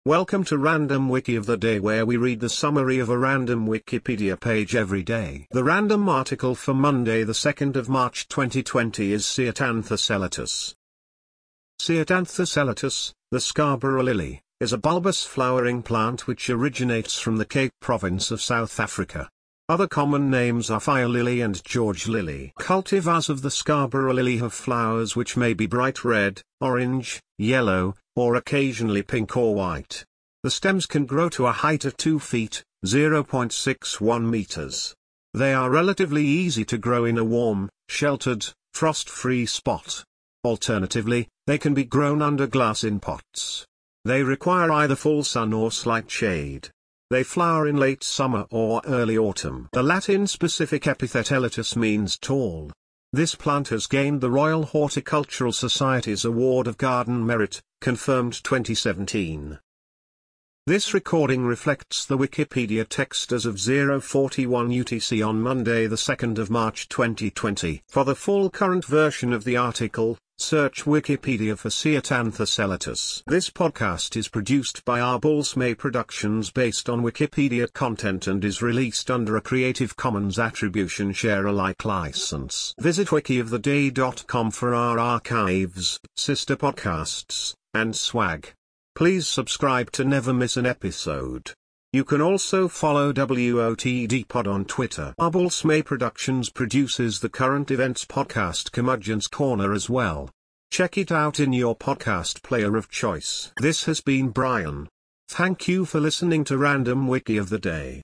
Welcome to Random Wiki of the Day, where we read the summary of a random Wikipedia page every day. The random article for Monday the 2nd of March 2020 is Ceatantha cellutus. Ceatantha cellutus, the Scarborough lily, is a bulbous flowering plant which originates from the Cape Province of South Africa. Other common names are fire lily and George lily. Cultivars of the Scarborough lily have flowers which may be bright red, orange, yellow, or occasionally pink or white. The stems can grow to a height of 2 feet, (0.61 meters). They are relatively easy to grow in a warm, sheltered, frost-free spot. Alternatively, they can be grown under glass in pots. They require either full sun or slight shade. They flower in late summer or early autumn. The Latin specific epithet elatus means tall. This plant has gained the Royal Horticultural Society's Award of Garden Merit, confirmed 2017. This recording reflects the Wikipedia text as of 041 UTC on Monday the 2nd of March 2020. For the full current version of the article, search Wikipedia for Ceatantha cellutus. This podcast is produced by Arbulls May Productions based on Wikipedia content and is released under a Creative Commons Attribution Share Alike license. Visit wikioftheday.com for our archives, sister podcasts, and swag. Please subscribe to never miss an episode. You can also follow WOTD Pod on Twitter. Arbulls May Productions produces the current events podcast Curmudgeon's Corner as well. Check it out in your podcast player of choice. This has been Brian. Thank you for listening to Random Wiki of the Day.